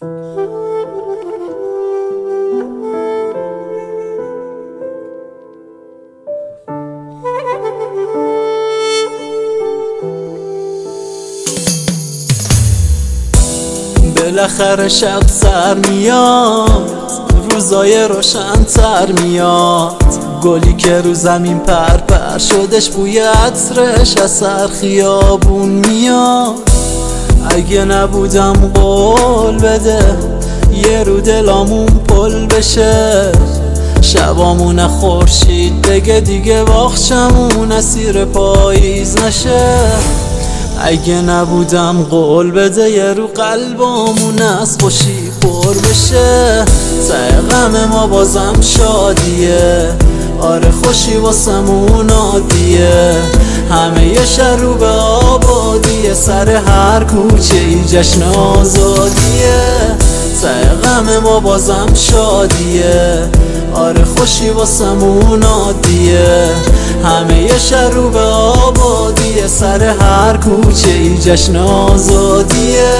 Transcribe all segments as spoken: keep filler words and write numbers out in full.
بالاخره شب سر میاد، روزای روشن تر میاد، گلی که رو زمین پر پر شدش بوی عطرش از سر خیابون میاد. اگه نبودم قول بده یه رو دلامون پل بشه، شبامون خورشید بگه دیگه باغچمون اسیر پاییز نشه. اگه نبودم قول بده یه رو قلبامون از خوشی پر بشه، ته غم ما بازم شادیه، آره خوشی واسمون عادیه، همه یه شهر رو به آبادیه، سر هر کوچه ای جشن آزادیه، ته غم ما بازم شادیه، آره خوشی واسمون عادیه، همه یه شهر رو به آبادیه، سر هر کوچه ای جشن آزادیه.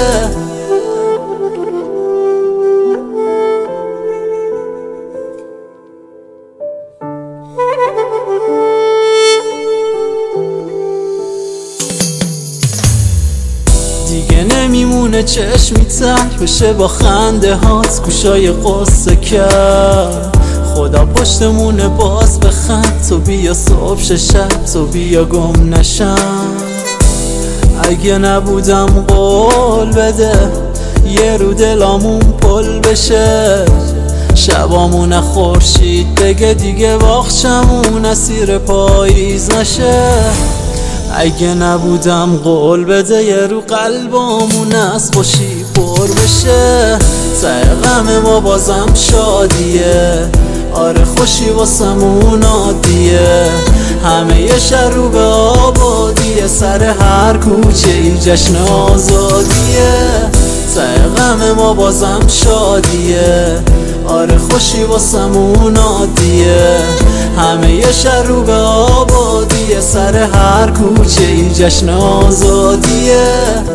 دیگه نمیمونه چشمی تر بشه با خنده هات گوشای قصه کرد، خدا پشتمونه باز بخند، تو بیا صبح شب تو بیا گم نشم. اگه نبودم قول بده یه رو دلامون پل بشه، شبامون خورشید بگه دیگه باغچمون اسیر پاییز نشه. اگه نبودم قول بده یه رو قلبامون از خوشی پر بشه، ته غم ما بازم شادیه، آره خوشی واسمون عادیه، همه یه شهر رو به آبادیه، سر هر کوچه ای جشن آزادیه، ته غم ما بازم شادیه، آره خوشی واسمون عادیه، همه یه شهر رو به آبادیه، سر هر کوچه ای جشن آزادیه.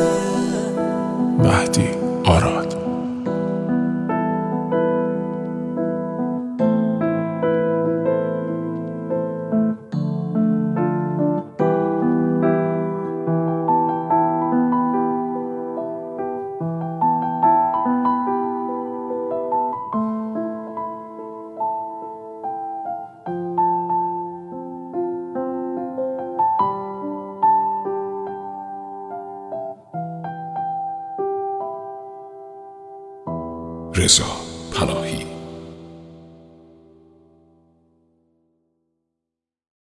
مهدی آراد. رضا پناهی.